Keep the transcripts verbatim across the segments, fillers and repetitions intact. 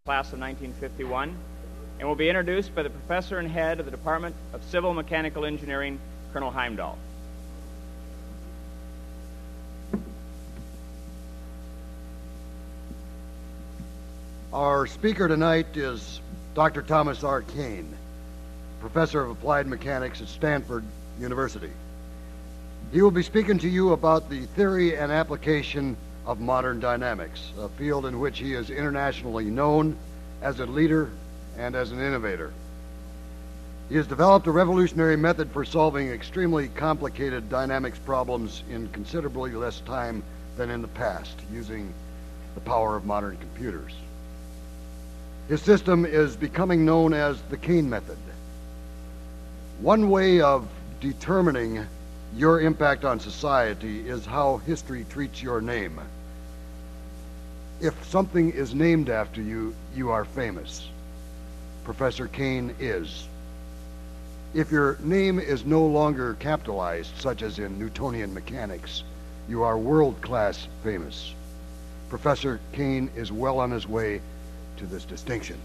class of nineteen fifty-one, and will be introduced by the professor and head of the Department of Civil Mechanical Engineering, Colonel Heimdahl. Our speaker tonight is Doctor Thomas R. Kane, Professor of Applied Mechanics at Stanford University. He will be speaking to you about the theory and application of modern dynamics, a field in which he is internationally known as a leader and as an innovator. He has developed a revolutionary method for solving extremely complicated dynamics problems in considerably less time than in the past, using the power of modern computers. His system is becoming known as the Kane method. One way of determining your impact on society is how history treats your name. If something is named after you, you are famous. Professor Kane is. If your name is no longer capitalized, such as in Newtonian mechanics, you are world-class famous. Professor Kane is well on his way to this distinction.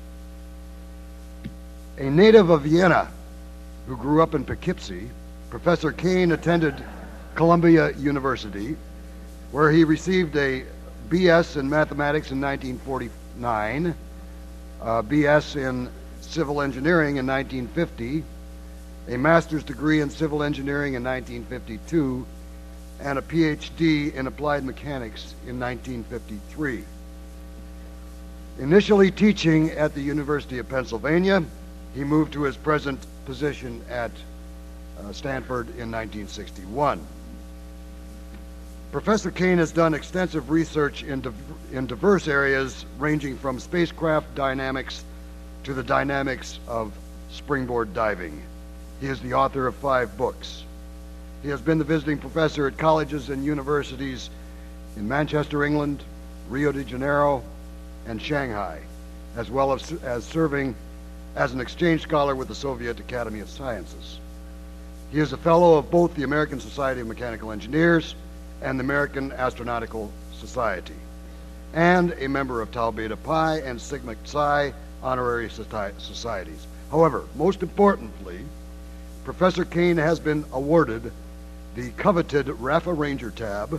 A native of Vienna who grew up in Poughkeepsie, Professor Kane attended Columbia University, where he received a B S in mathematics in nineteen forty-nine, a B S in civil engineering in nineteen fifty, a master's degree in civil engineering in nineteen fifty-two, and a P H D in applied mechanics in nineteen fifty-three. Initially teaching at the University of Pennsylvania, he moved to his present position at uh, Stanford in nineteen sixty-one. Professor Kane has done extensive research in, div in diverse areas, ranging from spacecraft dynamics to the dynamics of springboard diving. He is the author of five books. He has been the visiting professor at colleges and universities in Manchester, England, Rio de Janeiro, and Shanghai, as well as, as serving as an exchange scholar with the Soviet Academy of Sciences. He is a fellow of both the American Society of Mechanical Engineers and the American Astronautical Society, and a member of Tau Beta Pi and Sigma Psi honorary societies. However, most importantly, Professor Kane has been awarded the coveted Rafa Ranger tab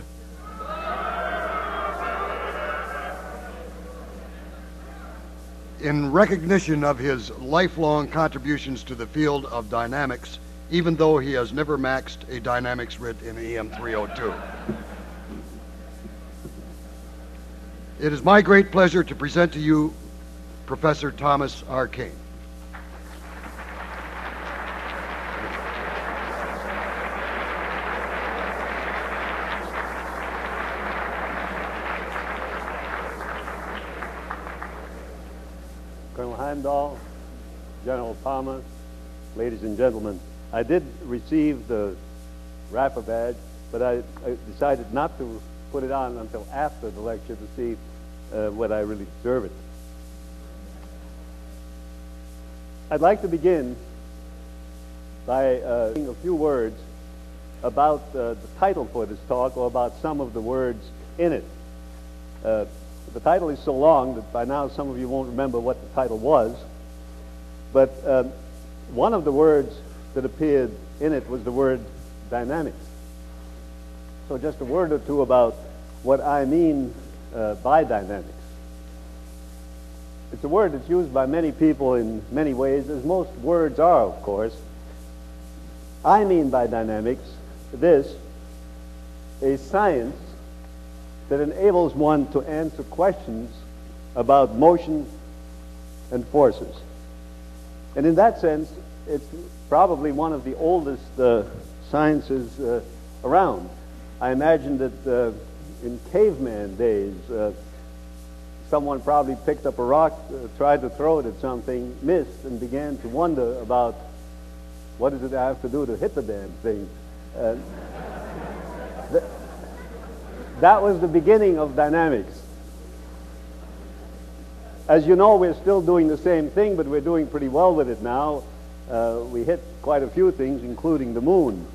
in recognition of his lifelong contributions to the field of dynamics, even though he has never maxed a dynamics writ in E M three oh two. It is my great pleasure to present to you Professor Thomas R. Kane. Colonel Heimdahl, General Palmer, ladies and gentlemen, I did receive the Rafa badge, but I, I decided not to put it on until after the lecture to see uh, whether I really deserve it. I'd like to begin by uh, saying a few words about uh, the title for this talk, or about some of the words in it. Uh, the title is so long that by now some of you won't remember what the title was, but uh, one of the words that appeared in it was the word dynamics. So just a word or two about what I mean uh, by dynamics. It's a word that's used by many people in many ways, as most words are, of course. I mean by dynamics this: a science that enables one to answer questions about motion and forces. And in that sense, it's probably one of the oldest uh, sciences uh, around. I imagine that uh, in caveman days, uh, someone probably picked up a rock, uh, tried to throw it at something, missed, and began to wonder about what does it have to do to hit the damn thing. Uh, th that was the beginning of dynamics. As you know, we're still doing the same thing, but we're doing pretty well with it now. Uh, we hit quite a few things, including the moon.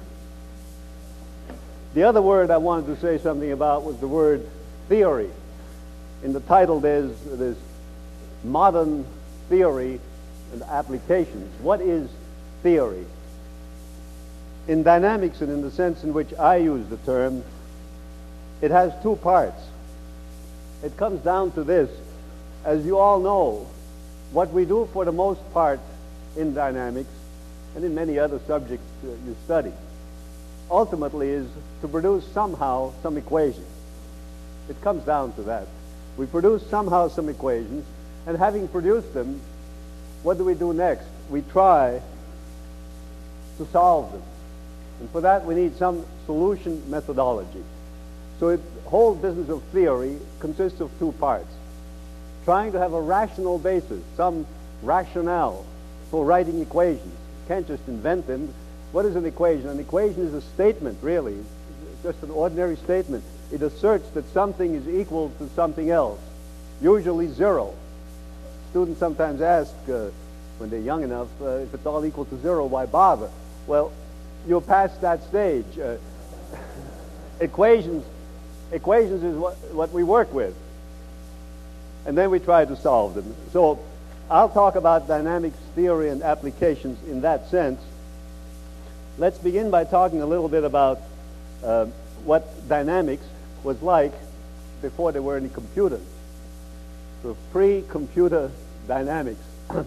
The other word I wanted to say something about was the word theory. In the title, there's, there's modern theory and applications. What is theory? In dynamics, and in the sense in which I use the term, it has two parts. It comes down to this. As you all know, what we do for the most part in dynamics and in many other subjects uh, you study, ultimately is to produce somehow some equations. It comes down to that. We produce somehow some equations, and having produced them, what do we do next? We try to solve them. And for that we need some solution methodology. So the whole business of theory consists of two parts. Trying to have a rational basis, some rationale for writing equations. You can't just invent them. What is an equation? An equation is a statement, really. It's just an ordinary statement. It asserts that something is equal to something else, usually zero. Students sometimes ask, uh, when they're young enough, uh, if it's all equal to zero, why bother? Well, you're past that stage. Uh, equations, equations is what, what we work with. And then we try to solve them. So I'll talk about dynamics theory and applications in that sense. Let's begin by talking a little bit about uh, what dynamics was like before there were any computers. So pre-computer dynamics.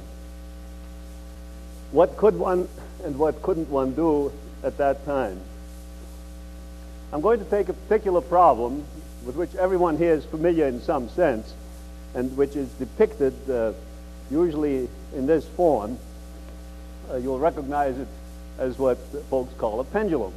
What could one and what couldn't one do at that time? I'm going to take a particular problem with which everyone here is familiar in some sense, and which is depicted uh, usually in this form. Uh, you'll recognize it as what folks call a pendulum.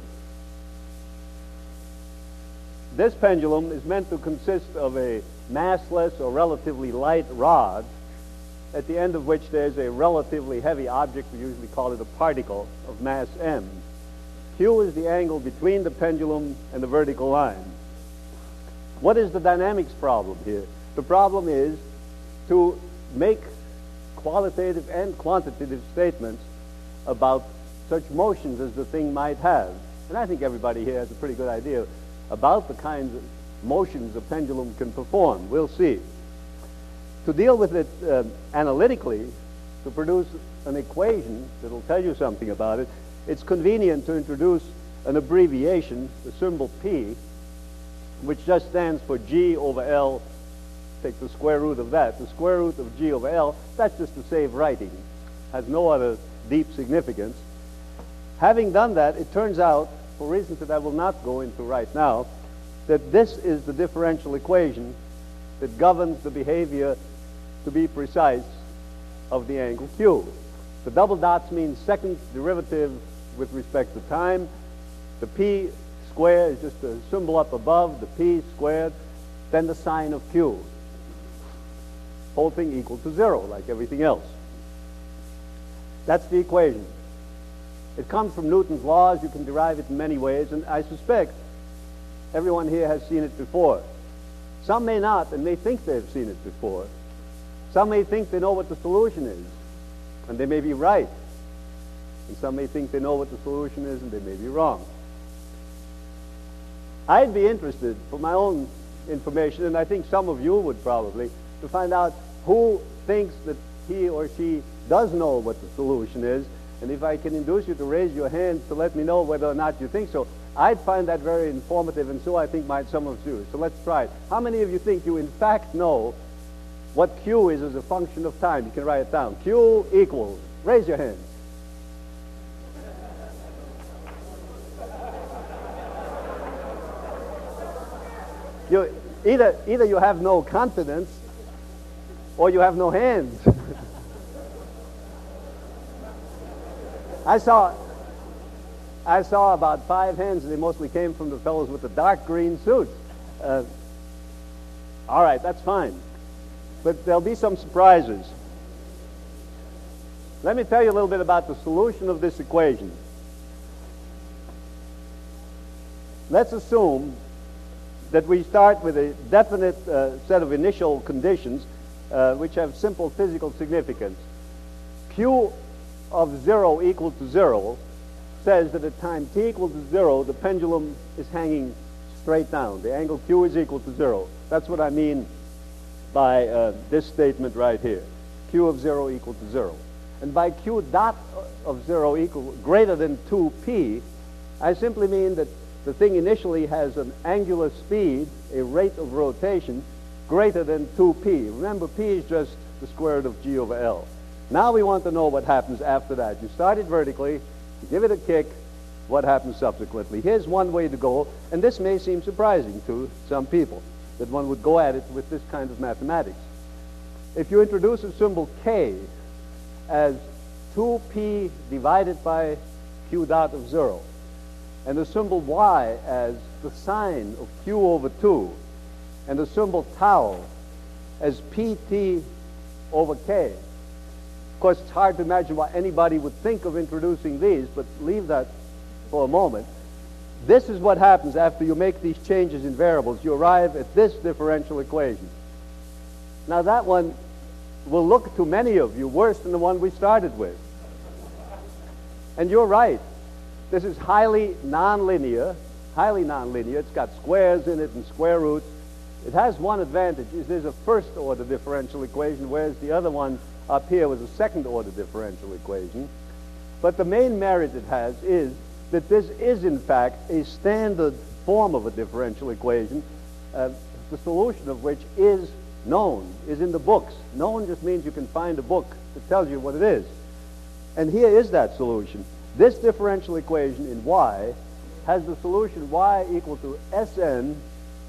This pendulum is meant to consist of a massless or relatively light rod, at the end of which there's a relatively heavy object. We usually call it a particle of mass m. Q is the angle between the pendulum and the vertical line. What is the dynamics problem here? The problem is to make qualitative and quantitative statements about such motions as the thing might have. And I think everybody here has a pretty good idea about the kinds of motions a pendulum can perform. We'll see. To deal with it uh, analytically, to produce an equation that will tell you something about it, it's convenient to introduce an abbreviation, the symbol P, which just stands for G over L. Take the square root of that. The square root of G over L, that's just to save writing. Has no other deep significance. Having done that, it turns out, for reasons that I will not go into right now, that this is the differential equation that governs the behavior, to be precise, of the angle Q. The double dots mean second derivative with respect to time. The P square is just a symbol up above, the P squared, then the sine of Q. Whole thing equal to zero, like everything else. That's the equation. It comes from Newton's laws. You can derive it in many ways, and I suspect everyone here has seen it before. Some may not, and may think they've seen it before. Some may think they know what the solution is, and they may be right. And some may think they know what the solution is, and they may be wrong. I'd be interested, for my own information, and I think some of you would probably, to find out who thinks that he or she does know what the solution is, and if I can induce you to raise your hands to let me know whether or not you think so, I'd find that very informative, and so I think might some of you. So let's try it. How many of you think you in fact know what Q is as a function of time? You can write it down. Q equals. Raise your hands. You, either, either you have no confidence or you have no hands. I saw, I saw about five hands, and they mostly came from the fellows with the dark green suits. Uh, all right, that's fine. But there'll be some surprises. Let me tell you a little bit about the solution of this equation. Let's assume that we start with a definite uh, set of initial conditions uh, which have simple physical significance. Q of zero equal to zero says that at time t equal to zero, the pendulum is hanging straight down. The angle Q is equal to zero. That's what I mean by uh, this statement right here. Q of zero equal to zero. And by Q dot of zero equal greater than two p, I simply mean that the thing initially has an angular speed, a rate of rotation, greater than two p. Remember, p is just the square root of g over L. Now we want to know what happens after that. You start it vertically, you give it a kick, what happens subsequently. Here's one way to go, and this may seem surprising to some people, that one would go at it with this kind of mathematics. If you introduce a symbol k as two p divided by q dot of zero, and the symbol y as the sine of q over two, and the symbol tau as pt over k. Of course, it's hard to imagine why anybody would think of introducing these, but leave that for a moment. This is what happens after you make these changes in variables. You arrive at this differential equation. Now that one will look to many of you worse than the one we started with. And you're right. This is highly nonlinear, highly nonlinear. It's got squares in it and square roots. It has one advantage, is there's a first order differential equation, whereas the other one up here was a second order differential equation. But the main merit it has is that this is in fact a standard form of a differential equation, uh, the solution of which is known, is in the books. Known just means you can find a book that tells you what it is. And here is that solution. This differential equation in y has the solution y equal to Sn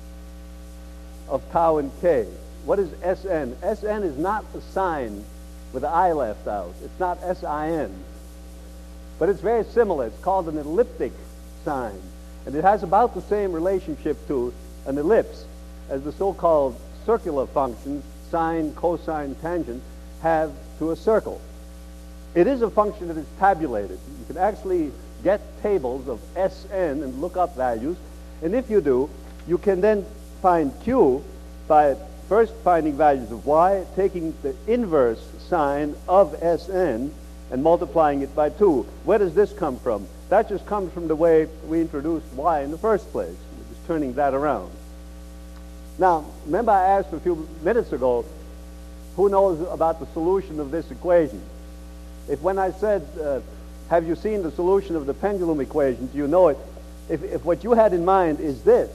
of tau and k. What is Sn? Sn is not a sign with the I left out. It's not S I N. But it's very similar. It's called an elliptic sign. And it has about the same relationship to an ellipse as the so-called circular functions, sine, cosine, tangent, have to a circle. It is a function that is tabulated. You can actually get tables of Sn and look up values. And if you do, you can then find Q by first finding values of y, taking the inverse sine of Sn, and multiplying it by two. Where does this come from? That just comes from the way we introduced y in the first place. We're just turning that around. Now, remember I asked a few minutes ago, who knows about the solution of this equation? If when I said, uh, have you seen the solution of the pendulum equation, do you know it? If, if what you had in mind is this,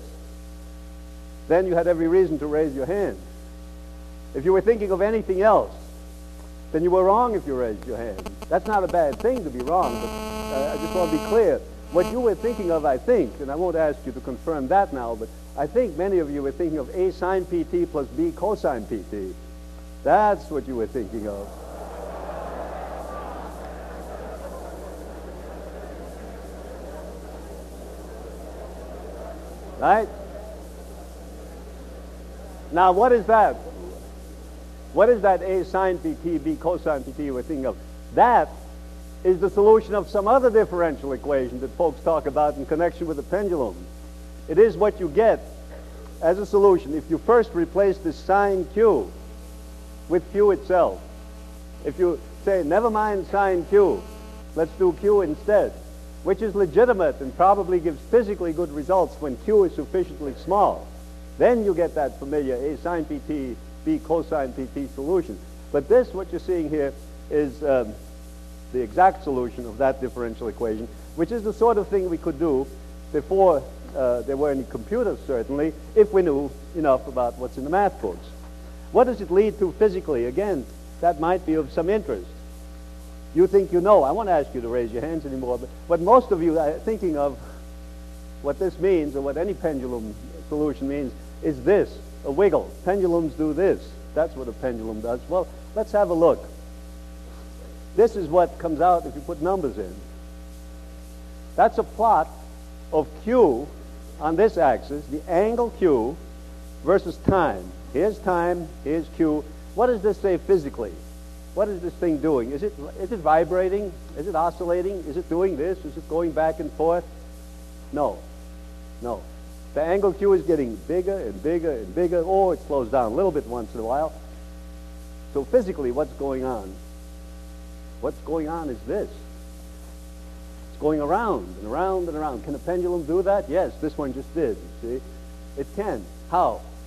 then you had every reason to raise your hand. If you were thinking of anything else, then you were wrong if you raised your hand. That's not a bad thing to be wrong, but uh, I just want to be clear. What you were thinking of, I think, and I won't ask you to confirm that now, but I think many of you were thinking of A sine pt plus B cosine pt. That's what you were thinking of. Right? Now, what is that? What is that A sine pt, B cosine pt you were thinking of? That is the solution of some other differential equation that folks talk about in connection with the pendulum. It is what you get as a solution if you first replace this sine q with q itself. If you say, never mind sine q, let's do q instead, which is legitimate and probably gives physically good results when q is sufficiently small, then you get that familiar A sine pt, B cosine pt solution. But this, what you're seeing here, is um, the exact solution of that differential equation, which is the sort of thing we could do before uh, there were any computers, certainly, if we knew enough about what's in the math books. What does it lead to physically? Again, that might be of some interest. You think you know. I won't ask you to raise your hands anymore, but what most of you are thinking of, what this means, or what any pendulum solution means, is this, a wiggle. Pendulums do this. That's what a pendulum does. Well, let's have a look. This is what comes out if you put numbers in. That's a plot of Q on this axis, the angle Q versus time. Here's time, here's Q. What does this say physically? What is this thing doing? Is it, is it vibrating? Is it oscillating? Is it doing this? Is it going back and forth? No. No. The angle Q is getting bigger and bigger and bigger. Oh, it slows down a little bit once in a while. So physically, what's going on? What's going on is this. It's going around and around and around. Can a pendulum do that? Yes, this one just did, you see. It can. How?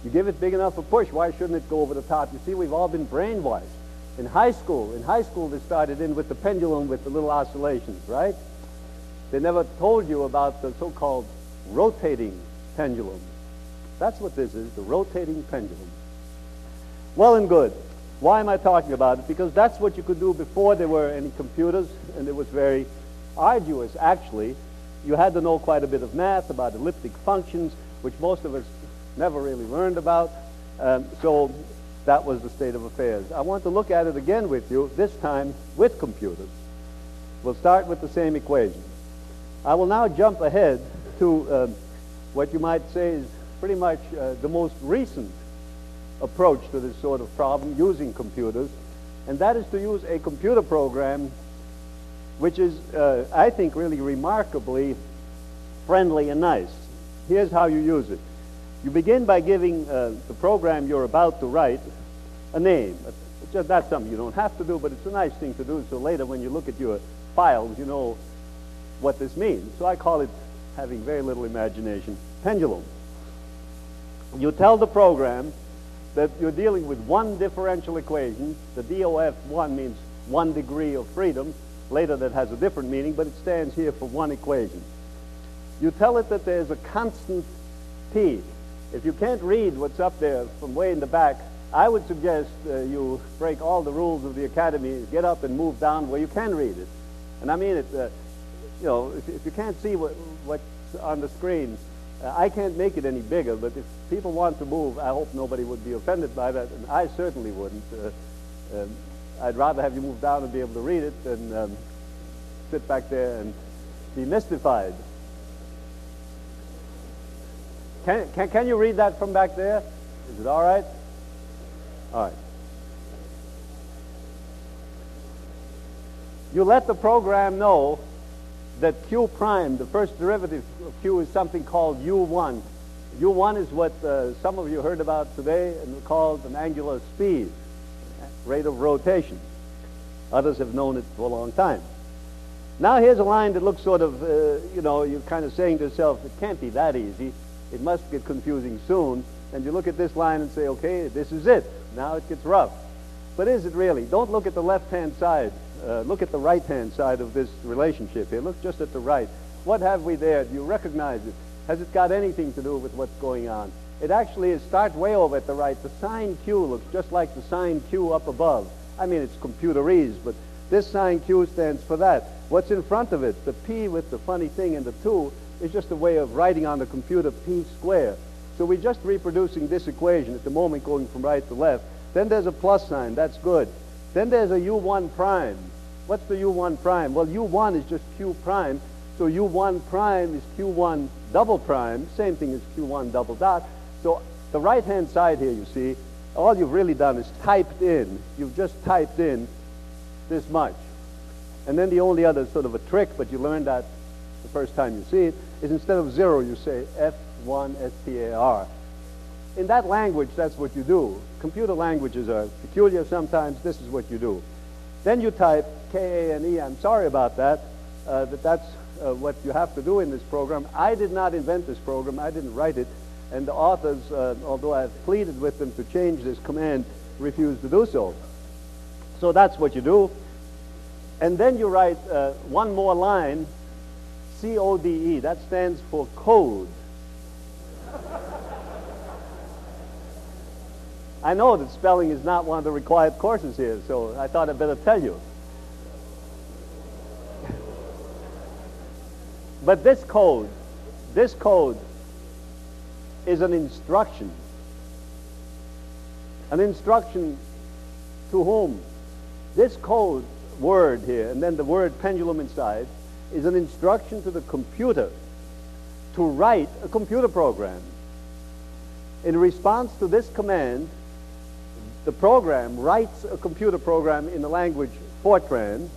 You give it big enough a push, why shouldn't it go over the top? You see, we've all been brainwashed. In high school, in high school they started in with the pendulum with the little oscillations, right? They never told you about the so-called rotating pendulum. That's what this is, the rotating pendulum. Well and good. Why am I talking about it? Because that's what you could do before there were any computers, and it was very arduous, actually. You had to know quite a bit of math about elliptic functions, which most of us never really learned about. Um, so that was the state of affairs. I want to look at it again with you, this time with computers. We'll start with the same equation. I will now jump ahead to uh, what you might say is pretty much uh, the most recent approach to this sort of problem using computers, and that is to use a computer program which is, uh, I think, really remarkably friendly and nice. Here's how you use it. You begin by giving uh, the program you're about to write a name. It's just, that's something you don't have to do, but it's a nice thing to do, so later when you look at your files, you know what this means. So I call it, having very little imagination, pendulum. You tell the program that you're dealing with one differential equation. The D O F one means one degree of freedom. Later that has a different meaning, but it stands here for one equation. You tell it that there's a constant P. If you can't read what's up there from way in the back, I would suggest uh, you break all the rules of the academy, get up and move down where you can read it. And I mean it, uh, you know, if, if you can't see what, what's on the screen, uh, I can't make it any bigger, but if people want to move, I hope nobody would be offended by that, and I certainly wouldn't. Uh, um, I'd rather have you move down and be able to read it than um, sit back there and be mystified. Can, can, can you read that from back there? Is it all right? All right. You let the program know that Q prime, the first derivative of Q, is something called U one. U one is what uh, some of you heard about today and called an angular speed, rate of rotation. Others have known it for a long time. Now here's a line that looks sort of, uh, you know, you're kind of saying to yourself, it can't be that easy. It must get confusing soon. And you look at this line and say, okay, this is it. Now it gets rough. But is it really? Don't look at the left-hand side. Uh, look at the right-hand side of this relationship here. Look just at the right. What have we there? Do you recognize it? Has it got anything to do with what's going on? It actually is, start way over at the right. The sign Q looks just like the sign Q up above. I mean, it's computerese, but this sign Q stands for that. What's in front of it? The P with the funny thing and the two is just a way of writing on the computer P squared. So we're just reproducing this equation at the moment, going from right to left. Then there's a plus sign. That's good. Then there's a U one prime. What's the U one prime? Well, U one is just Q prime. So U one prime is Q one double prime. Same thing as Q one double dot. So the right-hand side here, you see, all you've really done is typed in. You've just typed in this much. And then the only other sort of a trick, but you learned that the first time you see it, is instead of zero, you say F one S T A R. In that language, that's what you do. Computer languages are peculiar sometimes. This is what you do. Then you type K A N E. I'm sorry about that, uh, that that's uh, what you have to do in this program. I did not invent this program. I didn't write it. And the authors, uh, although I've pleaded with them to change this command, refused to do so. So that's what you do. And then you write uh, one more line, C O D E. That stands for code. I know that spelling is not one of the required courses here, so I thought I'd better tell you. But this code, this code is an instruction. An instruction to whom? This code word here, and then the word pendulum inside, is an instruction to the computer to write a computer program. In response to this command, the program writes a computer program in the language Fortran,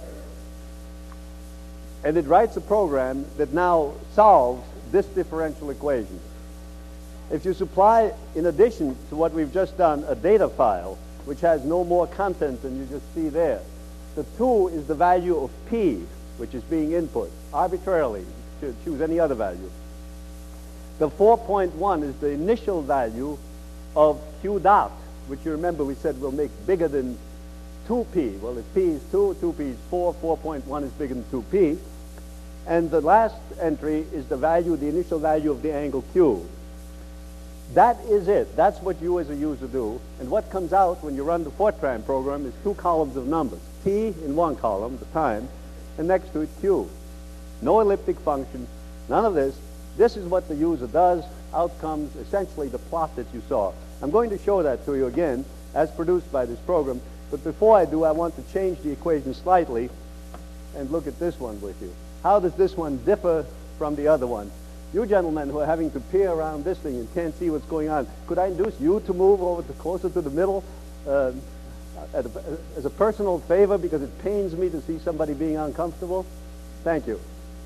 and it writes a program that now solves this differential equation. If you supply, in addition to what we've just done, a data file, which has no more content than you just see there, the two is the value of P, which is being input arbitrarily. You choose any other value. The four point one is the initial value of Q dot, which you remember we said we'll make bigger than two p. Well, if p is two, two p is four, four point one is bigger than two p. And the last entry is the value, the initial value of the angle Q. That is it. That's what you as a user do. And what comes out when you run the Fortran program is two columns of numbers. T in one column, the time, and next to it Q. No elliptic function, none of this. This is what the user does. Out comes essentially the plot that you saw. I'm going to show that to you again as produced by this program. But before I do, I want to change the equation slightly and look at this one with you. How does this one differ from the other one? You gentlemen who are having to peer around this thing and can't see what's going on, could I induce you to move over to closer to the middle uh, a, as a personal favor, because it pains me to see somebody being uncomfortable? Thank you.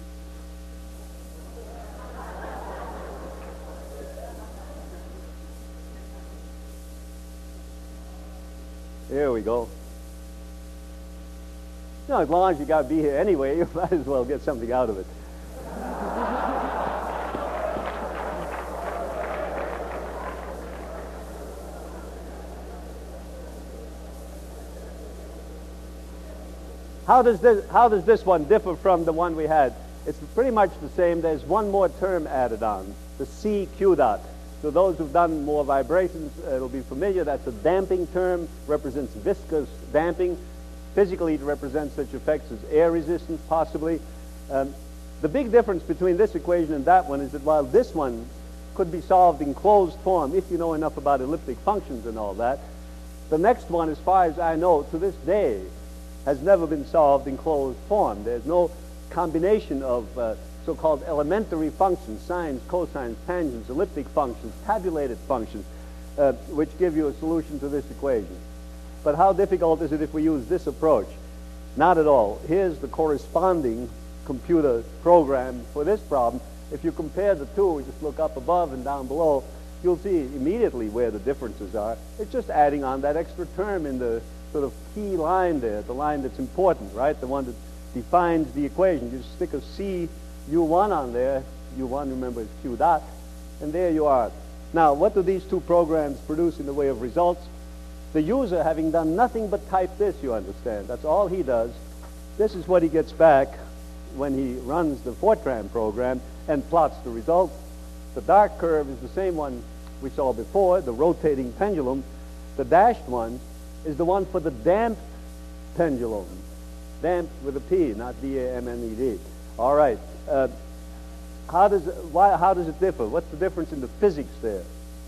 Here we go. You know, as long as you got to be here anyway, you might as well get something out of it. How does this, how does this one differ from the one we had? It's pretty much the same. There's one more term added on, the C Q dot. So those who've done more vibrations, uh, it'll be familiar. That's a damping term, represents viscous damping. Physically, it represents such effects as air resistance, possibly. Um, the big difference between this equation and that one is that while this one could be solved in closed form, if you know enough about elliptic functions and all that, the next one, as far as I know, to this day, has never been solved in closed form. There's no combination of uh, so-called elementary functions, sines, cosines, tangents, elliptic functions, tabulated functions, uh, which give you a solution to this equation. But how difficult is it if we use this approach? Not at all. Here's the corresponding computer program for this problem. If you compare the two, just look up above and down below, you'll see immediately where the differences are. It's just adding on that extra term in the sort of key line there, the line that's important, right? The one that defines the equation. You just stick a C U one on there. U one, remember, is Q dot. And there you are. Now, what do these two programs produce in the way of results? The user, having done nothing but type this, you understand. That's all he does. This is what he gets back when he runs the Fortran program and plots the results. The dark curve is the same one we saw before, the rotating pendulum. The dashed one is the one for the damped pendulum. Damped with a P, not D A M N E D. All right. Uh, how does it, why, how does it differ? What's the difference in the physics there?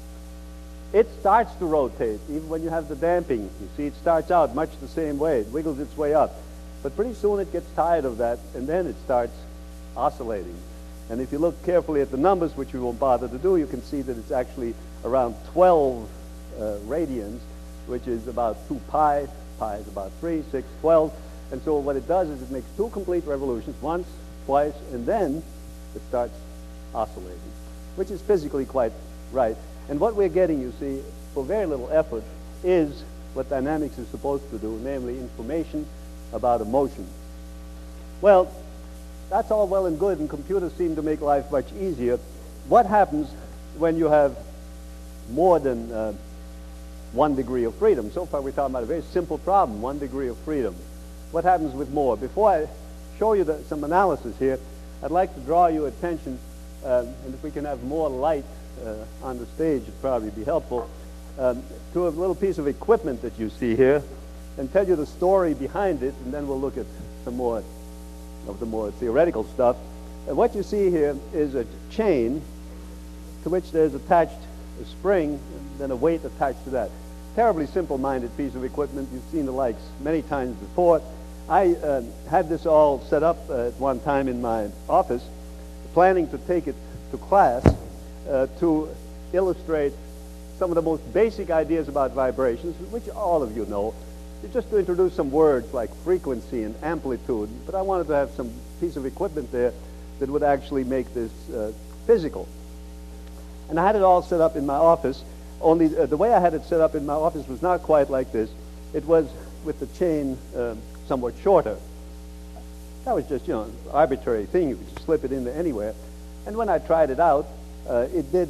It starts to rotate, even when you have the damping. You see, it starts out much the same way. It wiggles its way up. But pretty soon it gets tired of that, and then it starts oscillating. And if you look carefully at the numbers, which we won't bother to do, you can see that it's actually around twelve uh, radians, which is about two pi. Pi is about three, six, twelve. And so what it does is it makes two complete revolutions, once, twice, and then it starts oscillating, which is physically quite right. And what we're getting, you see, for very little effort, is what dynamics is supposed to do, namely information about a motion. Well, that's all well and good, and computers seem to make life much easier. What happens when you have more than uh, one degree of freedom? So far we're talking about a very simple problem, one degree of freedom. What happens with more? Before I show you the, some analysis here, I'd like to draw your attention, uh, and if we can have more light uh, on the stage, it'd probably be helpful, um, to a little piece of equipment that you see here, and tell you the story behind it, and then we'll look at some more of the more theoretical stuff. And what you see here is a chain to which there's attached a spring and then a weight attached to that. Terribly simple-minded piece of equipment. You've seen the likes many times before. I uh, had this all set up uh, at one time in my office, planning to take it to class uh, to illustrate some of the most basic ideas about vibrations, which all of you know. Just to introduce some words like frequency and amplitude, but I wanted to have some piece of equipment there that would actually make this uh, physical. And I had it all set up in my office, only uh, the way I had it set up in my office was not quite like this. It was with the chain uh, somewhat shorter. That was just, you know, an arbitrary thing. You could just slip it in there anywhere. And when I tried it out, uh, it did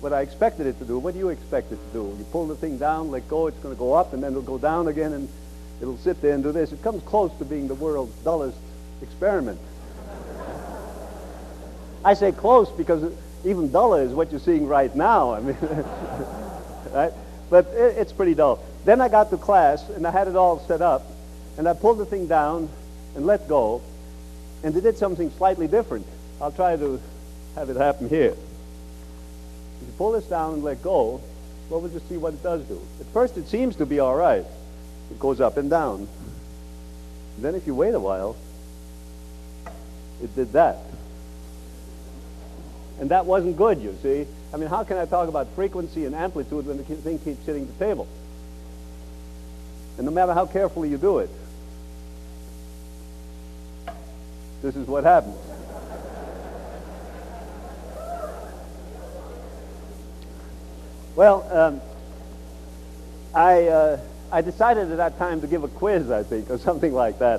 what I expected it to do. What do you expect it to do? You pull the thing down, let go, it's going to go up, and then it'll go down again, and it'll sit there and do this. It comes close to being the world's dullest experiment. I say close because even duller is what you're seeing right now. I mean, right? But it, it's pretty dull. Then I got to class, and I had it all set up, and I pulled the thing down and let go, and it did something slightly different. I'll try to have it happen here. If you pull this down and let go, well, we'll just see what it does do. At first, it seems to be all right. It goes up and down. And then if you wait a while, it did that. And that wasn't good, you see. I mean, how can I talk about frequency and amplitude when the thing keeps hitting the table? And no matter how carefully you do it, this is what happens. Well, um, I, uh, I decided at that time to give a quiz, I think, or something like that.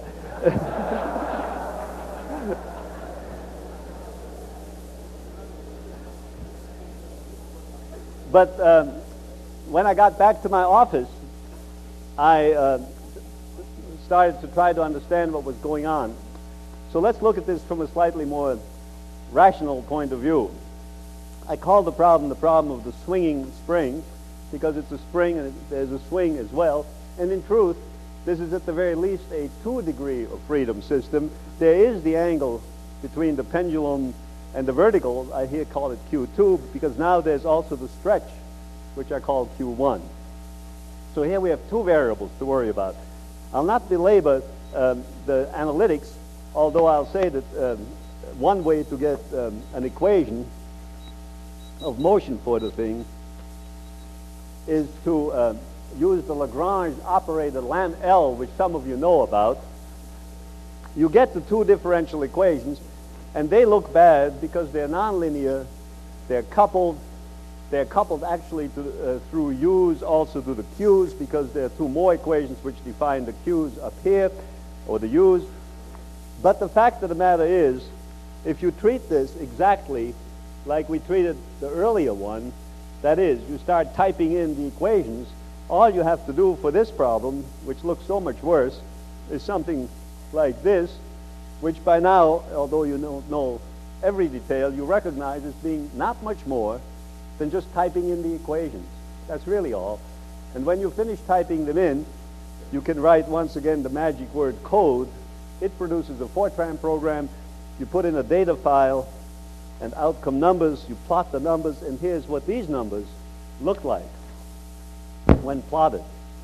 But um, when I got back to my office, I uh, started to try to understand what was going on. So let's look at this from a slightly more rational point of view. I call the problem the problem of the swinging spring because it's a spring and there's a swing as well. And in truth, this is at the very least a two-degree of freedom system. There is the angle between the pendulum and the vertical. I here call it Q two because now there's also the stretch, which I call Q one. So here we have two variables to worry about. I'll not belabor um, the analytics, although I'll say that um, one way to get um, an equation of motion for the thing is to uh, use the Lagrange operator Lam L, which some of you know about. You get the two differential equations, and they look bad because they're nonlinear, they're coupled, they're coupled actually to, uh, through U's also to the Q's because there are two more equations which define the Q's up here, or the U's. But the fact of the matter is, if you treat this exactly like we treated the earlier one, that is, you start typing in the equations, all you have to do for this problem, which looks so much worse, is something like this, which by now, although you don't know every detail, you recognize as being not much more than just typing in the equations. That's really all. And when you finish typing them in, you can write once again the magic word code. It produces a Fortran program. You put in a data file, and out come numbers. You plot the numbers, and here's what these numbers look like when plotted.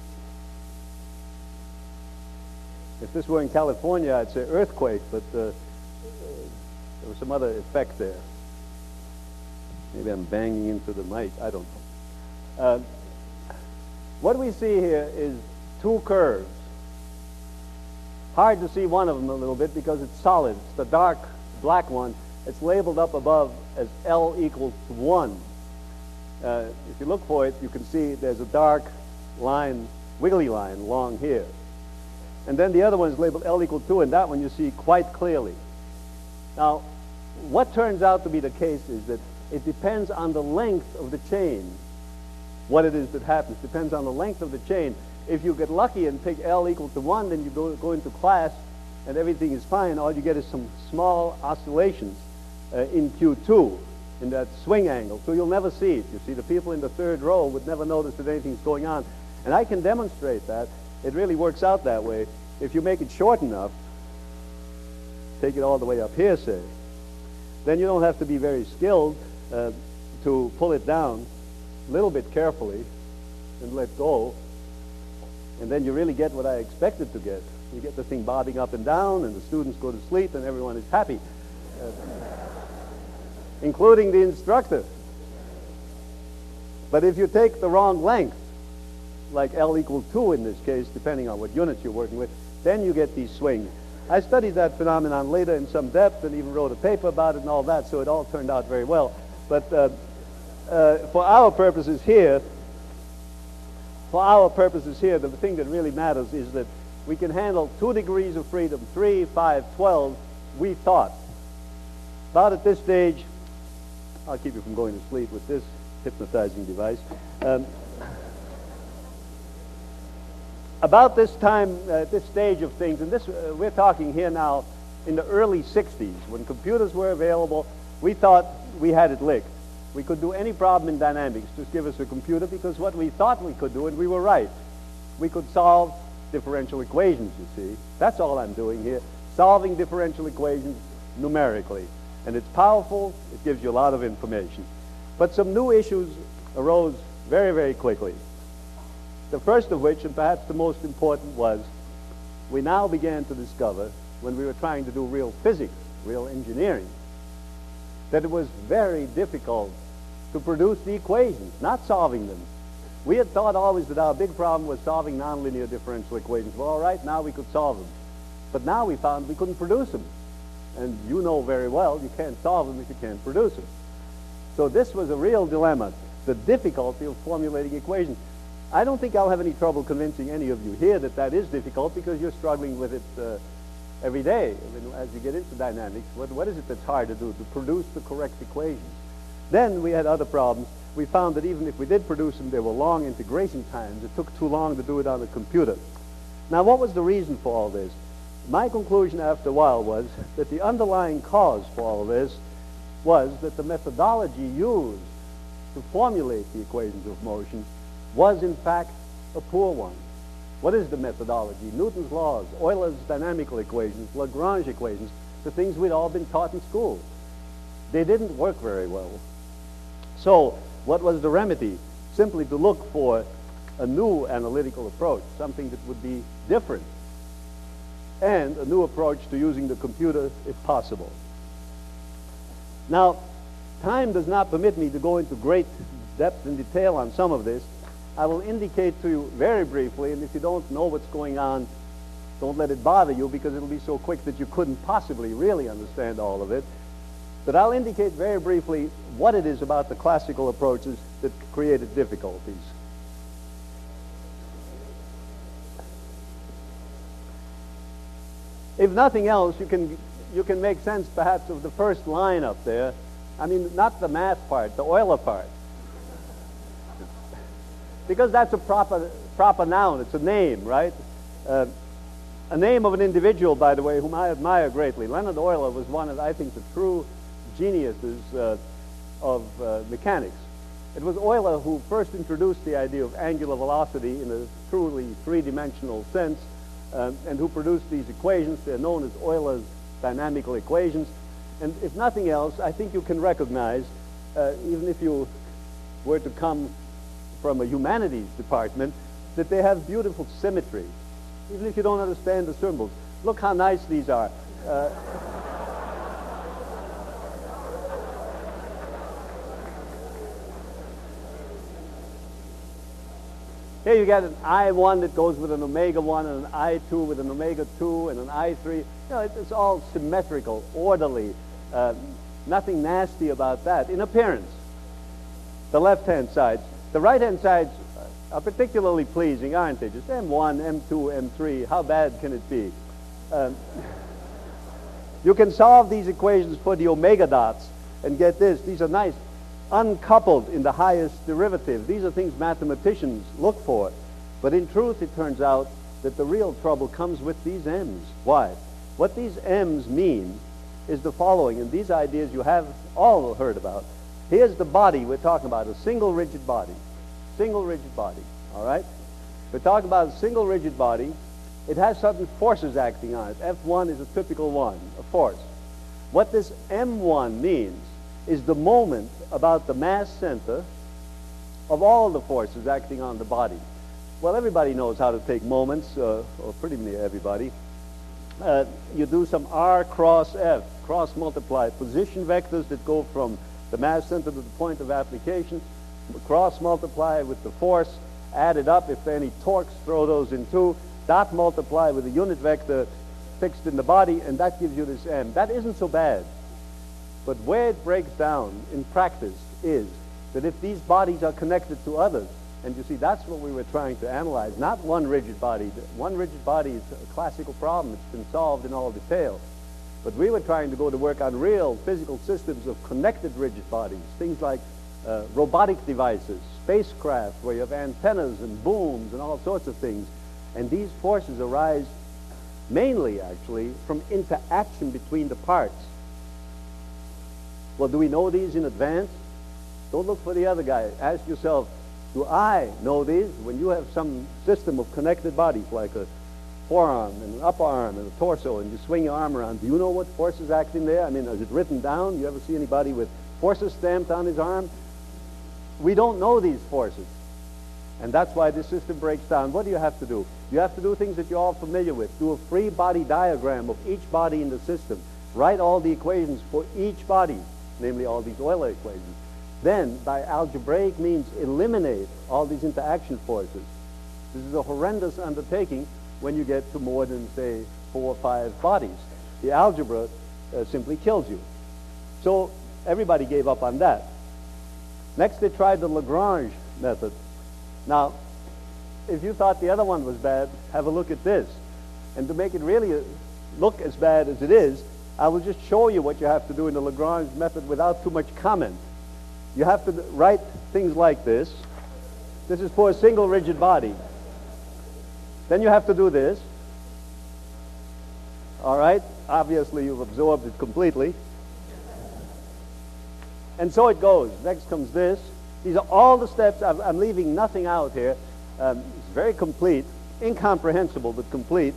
If this were in California, I'd say earthquake, but uh, uh, there was some other effect there. Maybe I'm banging into the mic. I don't know. Uh, what we see here is two curves. Hard to see one of them a little bit because it's solid. It's the dark black one. It's labeled up above as L equals to one. Uh, if you look for it, you can see there's a dark line, wiggly line along here. And then the other one is labeled L equal to two, and that one you see quite clearly. Now, what turns out to be the case is that it depends on the length of the chain. What it is that happens depends on the length of the chain. If you get lucky and pick L equal to one, then you go, go into class and everything is fine. All you get is some small oscillations uh, in Q two, in that swing angle. So you'll never see it. You see, the people in the third row would never notice that anything's going on. And I can demonstrate that. It really works out that way. If you make it short enough, take it all the way up here, say, then you don't have to be very skilled uh, to pull it down a little bit carefully and let go. And then you really get what I expected to get. You get the thing bobbing up and down, and the students go to sleep, and everyone is happy, uh, including the instructor. But if you take the wrong length, like L equals two in this case, depending on what units you're working with, then you get these swings. I studied that phenomenon later in some depth and even wrote a paper about it and all that, so it all turned out very well. But uh, uh, for our purposes here, for our purposes here, the thing that really matters is that we can handle two degrees of freedom, three, five, twelve, we thought. About at this stage, I'll keep you from going to sleep with this. hypnotizing device. Um, about this time, uh, this stage of things, and this uh, we're talking here now in the early sixties, when computers were available, we thought we had it licked. We could do any problem in dynamics. Just give us a computer, because what we thought we could do, and we were right, we could solve differential equations, you see. That's all I'm doing here, solving differential equations numerically. And it's powerful, it gives you a lot of information. But some new issues arose very, very quickly. The first of which, and perhaps the most important, was we now began to discover, when we were trying to do real physics, real engineering, that it was very difficult to produce the equations, not solving them. We had thought always that our big problem was solving nonlinear differential equations. Well, all right, now we could solve them. But now we found we couldn't produce them. And you know very well you can't solve them if you can't produce them. So this was a real dilemma, the difficulty of formulating equations. I don't think I'll have any trouble convincing any of you here that that is difficult, because you're struggling with it uh, every day. I mean, as you get into dynamics, what, what is it that's hard to do? To produce the correct equations. Then we had other problems. We found that even if we did produce them, there were long integration times. It took too long to do it on a computer. Now, what was the reason for all this? My conclusion after a while was that the underlying cause for all of this was that the methodology used to formulate the equations of motion was, in fact, a poor one. What is the methodology? Newton's laws, Euler's dynamical equations, Lagrange equations, the things we'd all been taught in school. They didn't work very well. So what was the remedy? Simply to look for a new analytical approach, something that would be different, and a new approach to using the computer if possible. Now, time does not permit me to go into great depth and detail on some of this. I will indicate to you very briefly, and if you don't know what's going on, don't let it bother you, because it'll be so quick that you couldn't possibly really understand all of it. But I'll indicate very briefly what it is about the classical approaches that created difficulties. If nothing else, you can, you can make sense perhaps of the first line up there. I mean, not the math part, the Euler part. Because that's a proper, proper noun, it's a name, right? Uh, a name of an individual, by the way, whom I admire greatly. Leonhard Euler was one of, I think, the true geniuses uh, of uh, mechanics. It was Euler who first introduced the idea of angular velocity in a truly three-dimensional sense, um, and who produced these equations. They're known as Euler's dynamical equations. And if nothing else, I think you can recognize, uh, even if you were to come from a humanities department, that they have beautiful symmetry, even if you don't understand the symbols. Look how nice these are. Uh, Here you get an I one that goes with an omega one, and an I two with an omega two, and an I three. You know, it's all symmetrical, orderly, uh, nothing nasty about that in appearance. The left-hand sides. The right-hand sides are particularly pleasing, aren't they? Just M one, M two, M three. How bad can it be? Um, you can solve these equations for the omega dots and get this. These are nice. Uncoupled in the highest derivative. These are things mathematicians look for. But in truth, it turns out that the real trouble comes with these M's. Why? What these M's mean is the following, and these ideas you have all heard about. Here's the body we're talking about, a single rigid body. Single rigid body, all right? We're talking about a single rigid body. It has certain forces acting on it. F one is a typical one, a force. What this M one means is the moment about the mass center of all the forces acting on the body. Well, everybody knows how to take moments, uh, or pretty near everybody. Uh, you do some R cross F, cross multiply, position vectors that go from the mass center to the point of application, cross multiply with the force, add it up. If there are any torques, throw those in too. Dot multiply with a unit vector fixed in the body, and that gives you this M. That isn't so bad. But where it breaks down in practice is that if these bodies are connected to others, and you see, that's what we were trying to analyze, not one rigid body. One rigid body is a classical problem. It's been solved in all detail. But we were trying to go to work on real physical systems of connected rigid bodies, things like uh, robotic devices, spacecraft, where you have antennas and booms and all sorts of things. And these forces arise mainly, actually, from interaction between the parts. Well, do we know these in advance? Don't look for the other guy. Ask yourself, do I know these? When you have some system of connected bodies, like a forearm and an upper arm and a torso, and you swing your arm around, do you know what forces act in there? I mean, is it written down? You ever see anybody with forces stamped on his arm? We don't know these forces. And that's why this system breaks down. What do you have to do? You have to do things that you're all familiar with. Do a free body diagram of each body in the system. Write all the equations for each body, namely all these Euler equations. Then, by algebraic means, eliminate all these interaction forces. This is a horrendous undertaking when you get to more than, say, four or five bodies. The algebra uh, simply kills you. So everybody gave up on that. Next, they tried the Lagrange method. Now, if you thought the other one was bad, have a look at this. And to make it really uh, look as bad as it is, I will just show you what you have to do in the Lagrange method without too much comment. You have to write things like this. This is for a single rigid body. Then you have to do this. All right? Obviously, you've absorbed it completely. And so it goes. Next comes this. These are all the steps. I'm, I'm leaving nothing out here. Um, it's very complete, incomprehensible, but complete.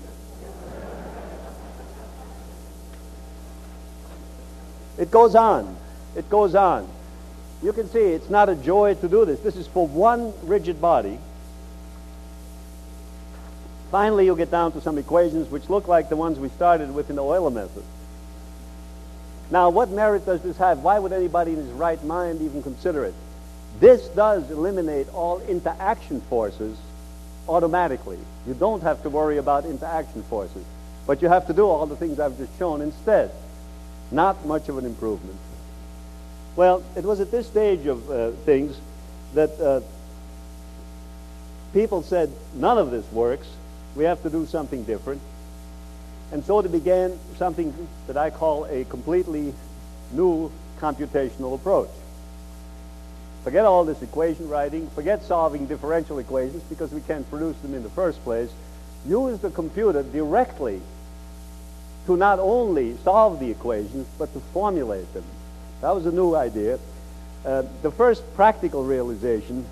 It goes on. It goes on. You can see it's not a joy to do this. This is for one rigid body. Finally, you'll get down to some equations which look like the ones we started with in the Euler method. Now, what merit does this have? Why would anybody in his right mind even consider it? This does eliminate all interaction forces automatically. You don't have to worry about interaction forces. But you have to do all the things I've just shown instead. Not much of an improvement. Well, it was at this stage of uh, things that uh, people said, none of this works. We have to do something different. And so they began something that I call a completely new computational approach. Forget all this equation writing. Forget solving differential equations because we can't produce them in the first place. Use the computer directly to not only solve the equations, but to formulate them. That was a new idea. Uh, the first practical realization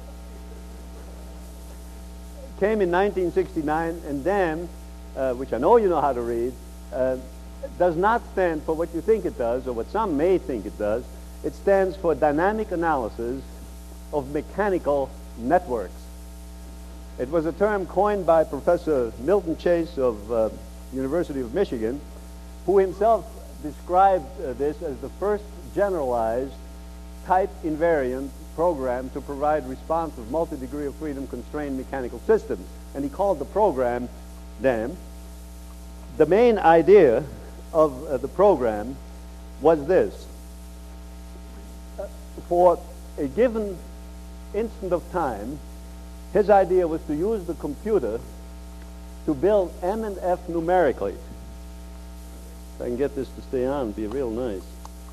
came in nineteen sixty-nine, and DAM, uh, which I know you know how to read, uh, does not stand for what you think it does, or what some may think it does. It stands for Dynamic Analysis of Mechanical Networks. It was a term coined by Professor Milton Chase of uh, University of Michigan, who himself described uh, this as the first generalized type invariant program to provide responsive multi-degree of freedom constrained mechanical systems. And he called the program DAM. The main idea of uh, the program was this. Uh, for a given instant of time, his idea was to use the computer to build M and F numerically. If I can get this to stay on, it'd be real nice.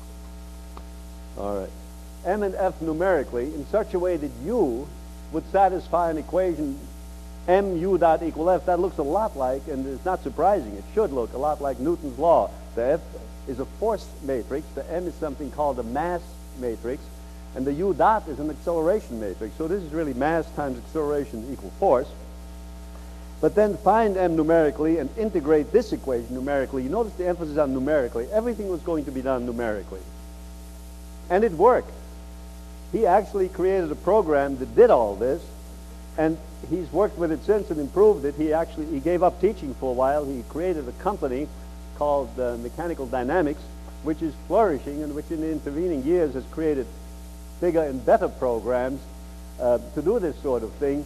All right. M and F numerically in such a way that U would satisfy an equation mu dot equal F. That looks a lot like, and it's not surprising, it should look a lot like Newton's law. The F is a force matrix, the M is something called a mass matrix, and the U dot is an acceleration matrix. So this is really mass times acceleration equal force. But then find M numerically and integrate this equation numerically. You notice the emphasis on numerically. Everything was going to be done numerically. And it worked. He actually created a program that did all this, and he's worked with it since and improved it. He actually he gave up teaching for a while. He created a company called uh, Mechanical Dynamics, which is flourishing and which in the intervening years has created bigger and better programs uh, to do this sort of thing.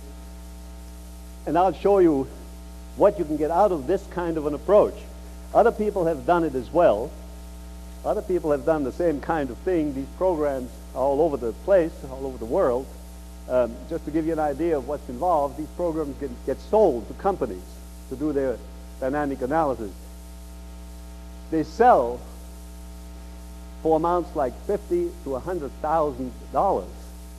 And I'll show you what you can get out of this kind of an approach. Other people have done it as well. Other people have done the same kind of thing. These programs are all over the place, all over the world. Um, just to give you an idea of what's involved, these programs get, get sold to companies to do their dynamic analysis. They sell for amounts like fifty to a hundred thousand dollars.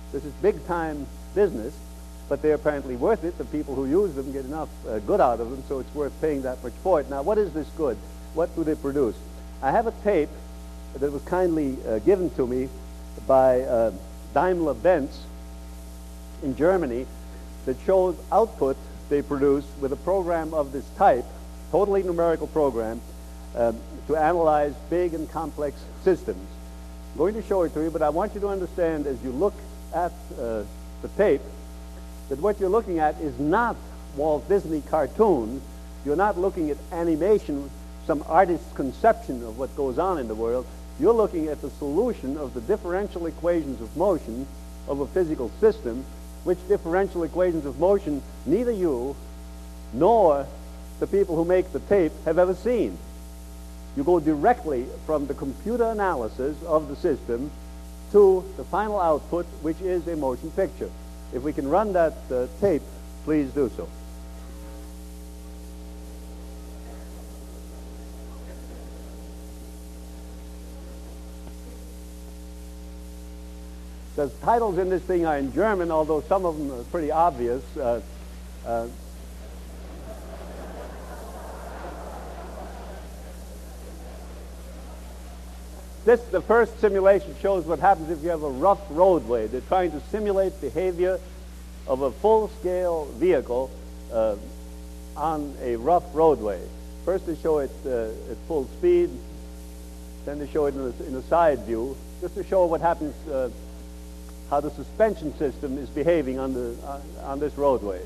This is big-time business, but they're apparently worth it. The people who use them get enough uh, good out of them, so it's worth paying that much for it. Now, what is this good? What do they produce? I have a tape that was kindly uh, given to me by uh, Daimler-Benz in Germany that shows output they produce with a program of this type, totally numerical program, um, to analyze big and complex systems. I'm going to show it to you, but I want you to understand as you look at uh, the tape that what you're looking at is not Walt Disney cartoons. You're not looking at animation, some artist's conception of what goes on in the world. You're looking at the solution of the differential equations of motion of a physical system, which differential equations of motion neither you nor the people who make the tape have ever seen. You go directly from the computer analysis of the system to the final output, which is a motion picture. If we can run that uh, tape, please do so. The titles in this thing are in German, although some of them are pretty obvious. Uh, uh, This, the first simulation shows what happens if you have a rough roadway. They're trying to simulate behavior of a full-scale vehicle uh, on a rough roadway. First they show it uh, at full speed, then they show it in a, in a side view, just to show what happens, uh, how the suspension system is behaving on, the, on, on this roadway.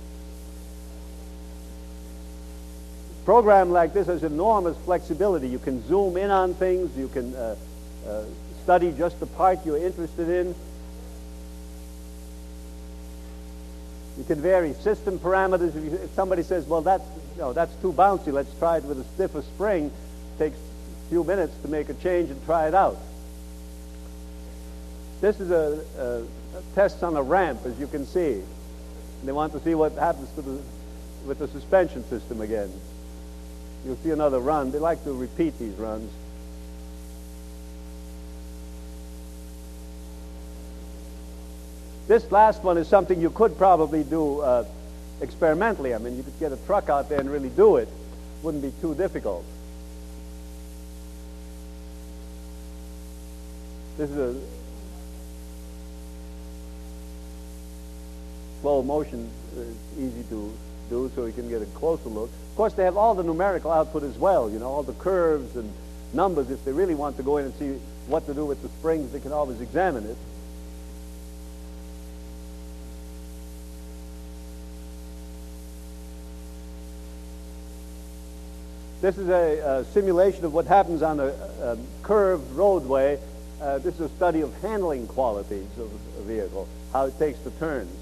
A program like this has enormous flexibility. You can zoom in on things. You can uh, uh, study just the part you're interested in. You can vary system parameters. If, you, if somebody says, well, that's, you know, that's too bouncy, let's try it with a stiffer spring, it takes a few minutes to make a change and try it out. This is a, a, a test on a ramp, as you can see. And they want to see what happens to the, with the suspension system again. You'll see another run. They like to repeat these runs. This last one is something you could probably do uh, experimentally. I mean, you could get a truck out there and really do it. Wouldn't be too difficult. This is a slow motion. It's easy to do, so you can get a closer look. Of course, they have all the numerical output as well, you know, all the curves and numbers. If they really want to go in and see what to do with the springs, they can always examine it. This is a, a simulation of what happens on a, a curved roadway. Uh, this is a study of handling qualities of a vehicle, how it takes the turns.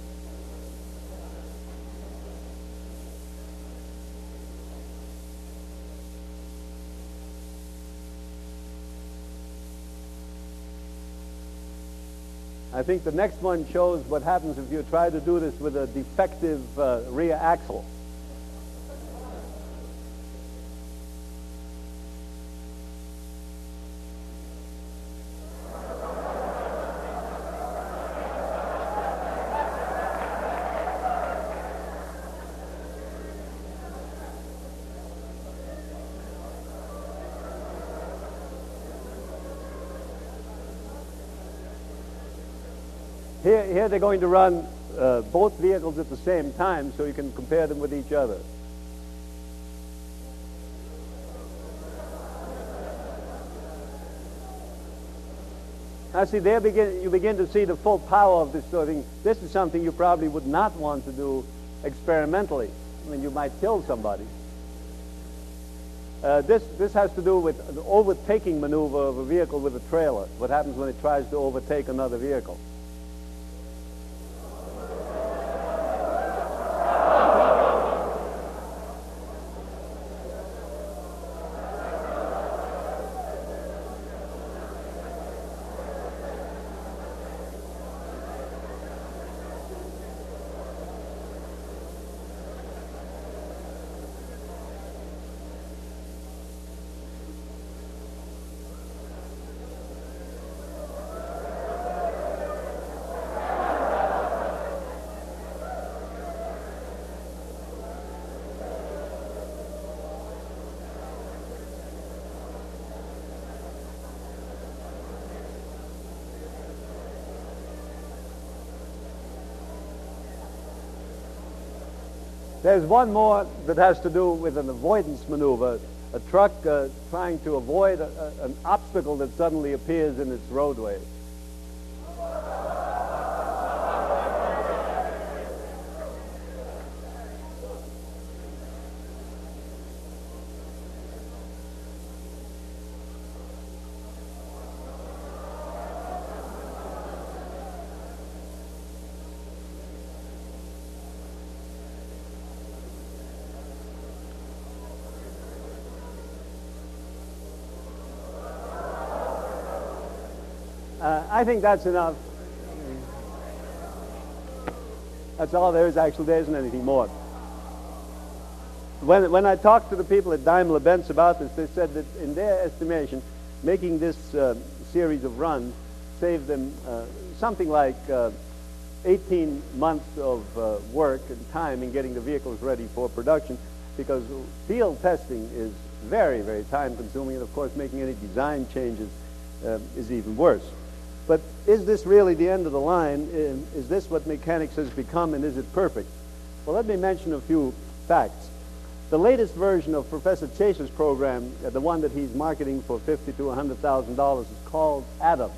I think the next one shows what happens if you try to do this with a defective uh, rear axle. Here, here they're going to run uh, both vehicles at the same time so you can compare them with each other. Now see, there begin, you begin to see the full power of this sort of thing. This is something you probably would not want to do experimentally. I mean, you might kill somebody. Uh, this, this has to do with the overtaking maneuver of a vehicle with a trailer. What happens when it tries to overtake another vehicle. There's one more that has to do with an avoidance maneuver, a truck uh, trying to avoid a, a, an obstacle that suddenly appears in its roadway. Uh, I think that's enough. That's all there is, actually. There isn't anything more. When, when I talked to the people at Daimler-Benz about this, they said that in their estimation, making this uh, series of runs saved them uh, something like uh, eighteen months of uh, work and time in getting the vehicles ready for production, because field testing is very, very time-consuming, and of course making any design changes uh, is even worse. But is this really the end of the line? Is this what mechanics has become, and is it perfect? Well, let me mention a few facts. The latest version of Professor Chase's program, uh, the one that he's marketing for fifty thousand to one hundred thousand dollars, is called Adams.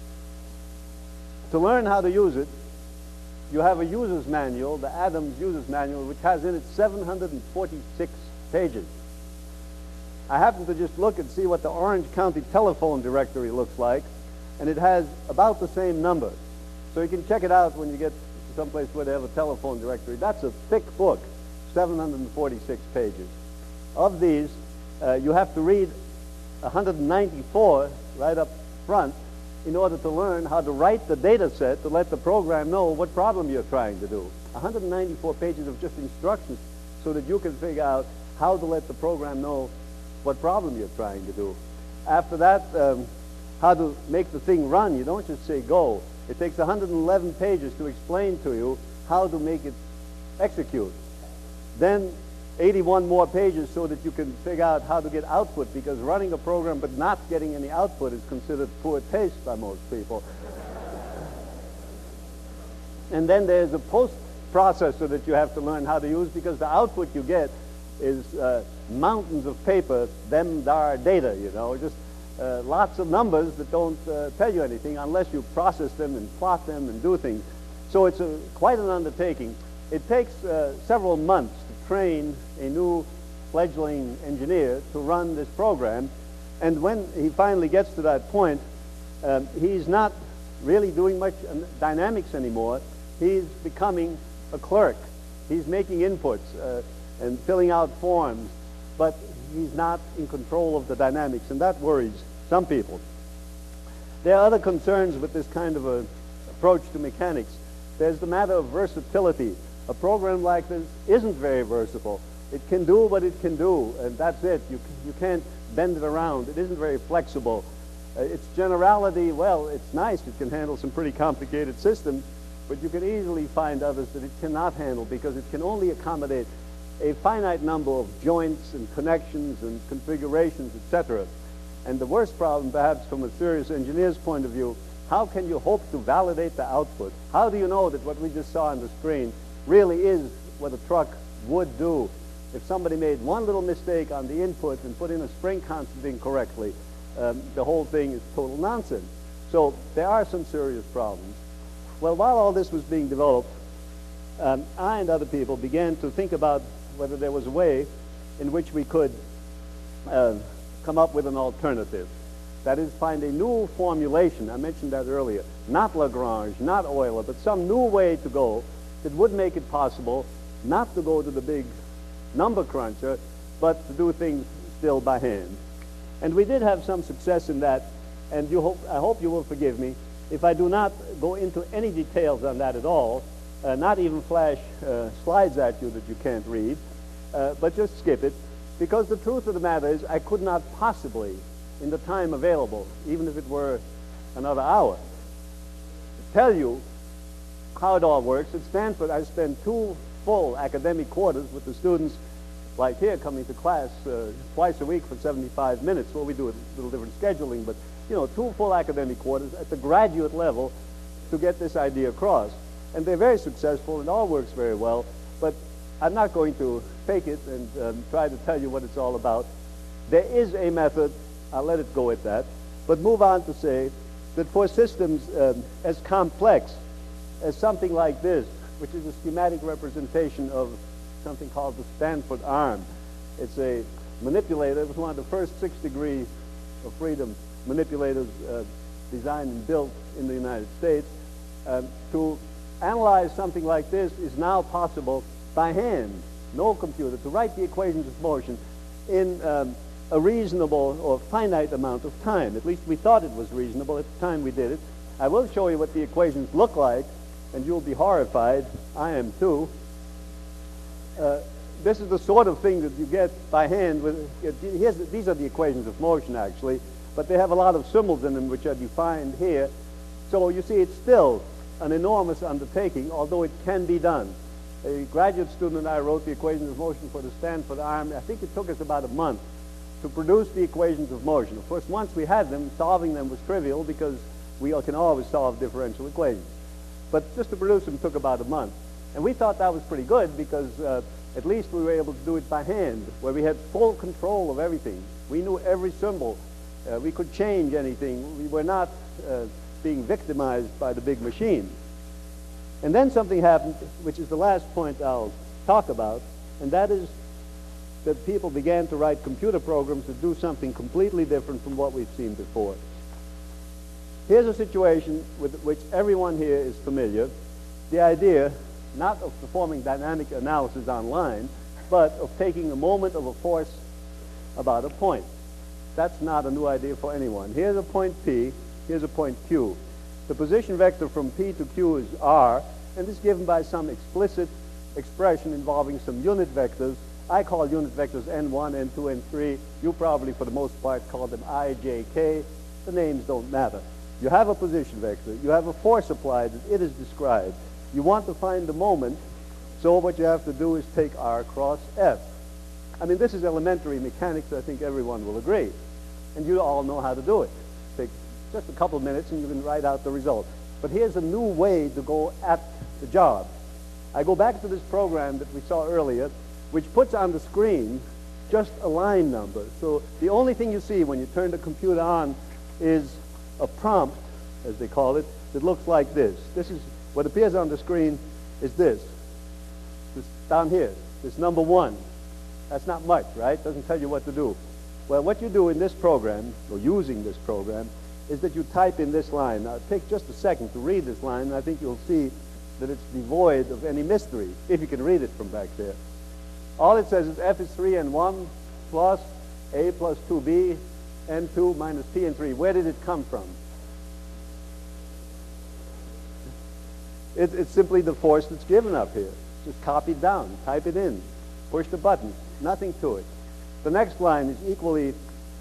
To learn how to use it, you have a user's manual, the Adams user's manual, which has in it seven hundred forty-six pages. I happened to just look and see what the Orange County telephone directory looks like, and it has about the same number. So you can check it out when you get to someplace where they have a telephone directory. That's a thick book, seven hundred forty-six pages. Of these, uh, you have to read one hundred ninety-four right up front in order to learn how to write the data set to let the program know what problem you're trying to do. one hundred ninety-four pages of just instructions so that you can figure out how to let the program know what problem you're trying to do. After that, um, how to make the thing run. You don't just say go. It takes one hundred eleven pages to explain to you how to make it execute. Then eighty-one more pages so that you can figure out how to get output, because running a program but not getting any output is considered poor taste by most people. And then there's a post processor that you have to learn how to use, because the output you get is uh, mountains of paper, them dar data, you know, just uh, lots of numbers that don't uh, tell you anything unless you process them and plot them and do things. So it's a, quite an undertaking. It takes uh, several months to train a new fledgling engineer to run this program, and when he finally gets to that point, um, he's not really doing much dynamics anymore. He's becoming a clerk. He's making inputs uh, and filling out forms, but he's not in control of the dynamics, and that worries some people. There are other concerns with this kind of a approach to mechanics. There's the matter of versatility. A program like this isn't very versatile. It can do what it can do, and that's it. You, you can't bend it around. It isn't very flexible. Uh, its generality, well, it's nice. It can handle some pretty complicated systems, but you can easily find others that it cannot handle, because it can only accommodate a finite number of joints and connections and configurations, et cetera. And the worst problem, perhaps from a serious engineer's point of view, how can you hope to validate the output? How do you know that what we just saw on the screen really is what a truck would do? If somebody made one little mistake on the input and put in a spring constant incorrectly, um, the whole thing is total nonsense. So there are some serious problems. Well, while all this was being developed, um, I and other people began to think about whether there was a way in which we could uh, come up with an alternative. That is, find a new formulation. I mentioned that earlier. Not Lagrange, not Euler, but some new way to go that would make it possible not to go to the big number cruncher, but to do things still by hand. And we did have some success in that, and you hope, I hope you will forgive me if I do not go into any details on that at all, uh, not even flash uh, slides at you that you can't read, uh, but just skip it, because the truth of the matter is I could not possibly, in the time available, even if it were another hour, tell you how it all works. At Stanford, I spend two full academic quarters with the students, like here, coming to class uh, twice a week for seventy-five minutes. Well, we do a little different scheduling, but, you know, two full academic quarters at the graduate level to get this idea across. And they're very successful, and it all works very well, but I'm not going to fake it and um, try to tell you what it's all about. There is a method, I'll let it go at that, but move on to say that for systems um, as complex as something like this, which is a schematic representation of something called the Stanford arm. It's a manipulator. It was one of the first six degrees of freedom manipulators uh, designed and built in the United States. Um, to analyze something like this is now possible by hand, no computer, to write the equations of motion in um, a reasonable or finite amount of time. At least we thought it was reasonable at the time we did it. I will show you what the equations look like, and you'll be horrified. I am too. Uh, this is the sort of thing that you get by hand. With, here's the, these are the equations of motion, actually, but they have a lot of symbols in them which are defined here. So you see, it's still an enormous undertaking, although it can be done. A graduate student and I wrote the equations of motion for the Stanford arm. I think it took us about a month to produce the equations of motion. Of course, once we had them, solving them was trivial because we can always solve differential equations. But just to produce them took about a month. And we thought that was pretty good because uh, at least we were able to do it by hand, where we had full control of everything. We knew every symbol. Uh, we could change anything. We were not uh, being victimized by the big machine. And then something happened, which is the last point I'll talk about, and that is that people began to write computer programs to do something completely different from what we've seen before. Here's a situation with which everyone here is familiar. The idea, not of performing dynamic analysis online, but of taking a moment of a force about a point. That's not a new idea for anyone. Here's a point P, here's a point Q. The position vector from P to Q is R, and this is given by some explicit expression involving some unit vectors. I call unit vectors N one, N two, N three. You probably, for the most part, call them I, J, K. The names don't matter. You have a position vector. You have a force applied that it is described. You want to find the moment, so what you have to do is take R cross F. I mean, this is elementary mechanics. I think everyone will agree. And you all know how to do it. Take just a couple of minutes and you can write out the result. But here's a new way to go at the job. I go back to this program that we saw earlier, which puts on the screen just a line number. So the only thing you see when you turn the computer on is a prompt, as they call it, that looks like this. This is what appears on the screen is this. This down here, this number one. That's not much, right? Doesn't tell you what to do. Well, what you do in this program, or using this program, is that you type in this line. Now, take just a second to read this line, and I think you'll see that it's devoid of any mystery, if you can read it from back there. All it says is F is three N one plus A plus two B, N two minus P N three. Where did it come from? It, it's simply the force that's given up here. Just copy it down, type it in, push the button, nothing to it. The next line is equally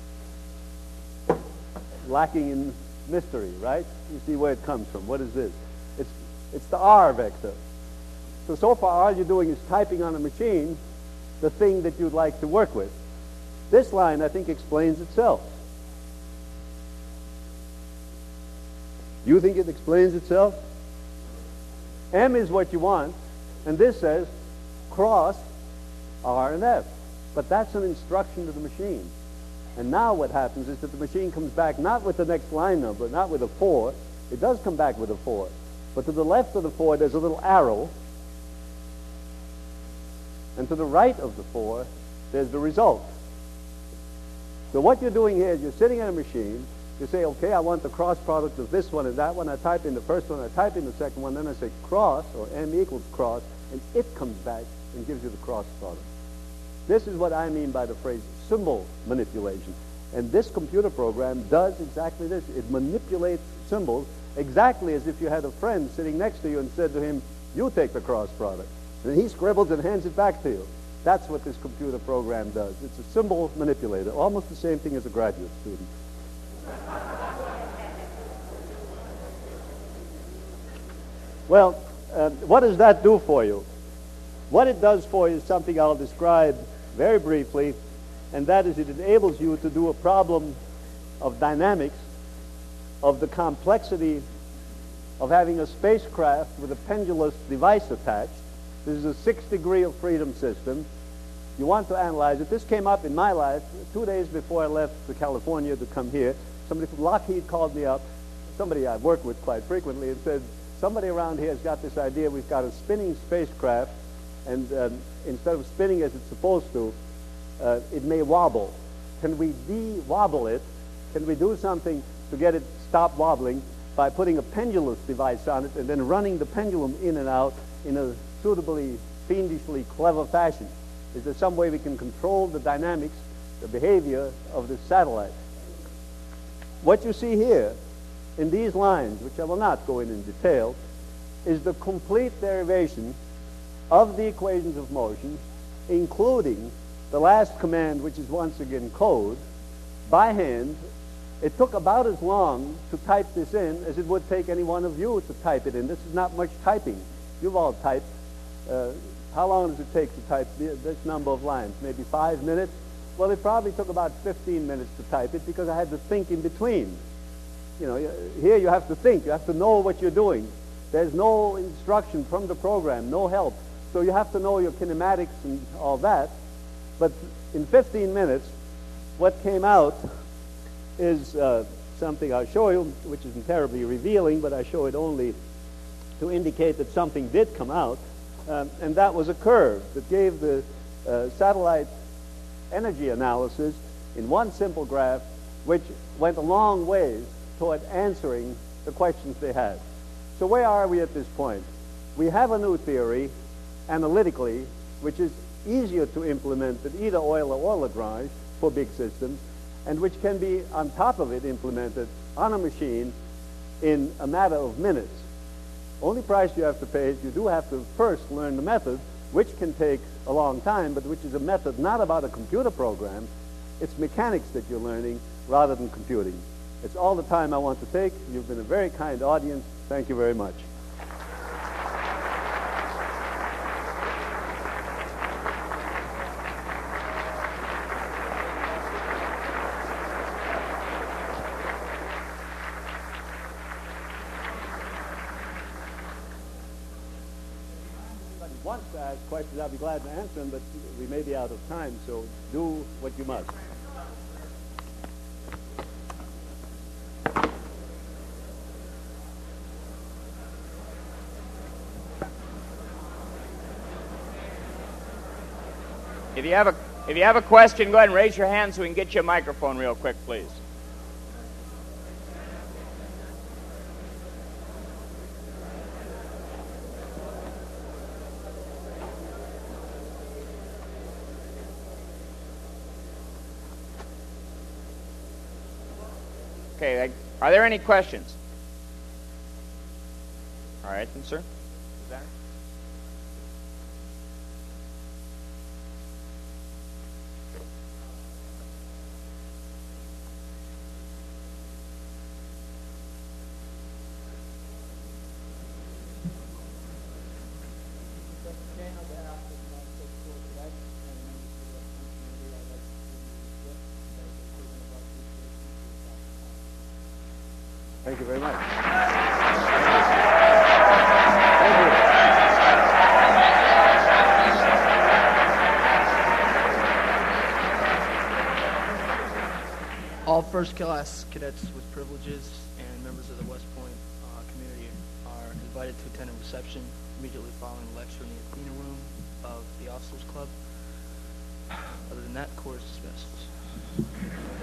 lacking in mystery, right? You see where it comes from. What is this? It's, it's the R vector. So, so far all you're doing is typing on a machine the thing that you'd like to work with. This line, I think, explains itself. You think it explains itself? M is what you want, and this says cross R and F. But that's an instruction to the machine. And now what happens is that the machine comes back not with the next line number, not with a four. It does come back with a four. But to the left of the four, there's a little arrow. And to the right of the four, there's the result. So what you're doing here is you're sitting at a machine. You say, okay, I want the cross product of this one and that one. I type in the first one, I type in the second one, then I say cross, or M equals cross, and it comes back and gives you the cross product. This is what I mean by the phrase symbol manipulation. And this computer program does exactly this. It manipulates symbols exactly as if you had a friend sitting next to you and said to him, you take the cross product. And he scribbles and hands it back to you. That's what this computer program does. It's a symbol manipulator, almost the same thing as a graduate student. Well, uh, what does that do for you? What it does for you is something I'll describe very briefly, and that is it enables you to do a problem of dynamics, of the complexity of having a spacecraft with a pendulous device attached, This is a six degree of freedom system. You want to analyze it. This came up in my life two days before I left to California to come here. Somebody from Lockheed called me up, somebody I've worked with quite frequently, and said, somebody around here has got this idea. We've got a spinning spacecraft, and um, instead of spinning as it's supposed to, uh, it may wobble. Can we de-wobble it? Can we do something to get it stop wobbling by putting a pendulous device on it and then running the pendulum in and out in a suitably, fiendishly clever fashion? Is there some way we can control the dynamics, the behavior of this satellite? What you see here in these lines, which I will not go in in detail, is the complete derivation of the equations of motion, including the last command, which is once again code, by hand. It took about as long to type this in as it would take any one of you to type it in. This is not much typing. You've all typed. Uh, how long does it take to type this number of lines? Maybe five minutes? Well, it probably took about fifteen minutes to type it because I had to think in between. You know, here you have to think. You have to know what you're doing. There's no instruction from the program, no help. So you have to know your kinematics and all that. But in fifteen minutes, what came out is uh, something I'll show you, which isn't terribly revealing, but I show it only to indicate that something did come out. Um, and that was a curve that gave the uh, satellite energy analysis in one simple graph, which went a long ways toward answering the questions they had. So where are we at this point? We have a new theory, analytically, which is easier to implement than either Euler or Lagrange for big systems, and which can be, on top of it, implemented on a machine in a matter of minutes. Only price you have to pay is you do have to first learn the method, which can take a long time, but which is a method not about a computer program. It's mechanics that you're learning rather than computing. It's all the time I want to take. You've been a very kind audience. Thank you very much. Wants to ask questions, I'll be glad to answer them, but we may be out of time, so do what you must. If you have a if you have a question, go ahead and raise your hand so we can get you a microphone real quick, please. Okay, are there any questions? All right, then, sir. Is that? Thank you very much. Thank you. All first-class cadets with privileges and members of the West Point uh, community are invited to attend a reception immediately following the lecture in the Athena room of the Officers Club. Other than that, court is dismissed.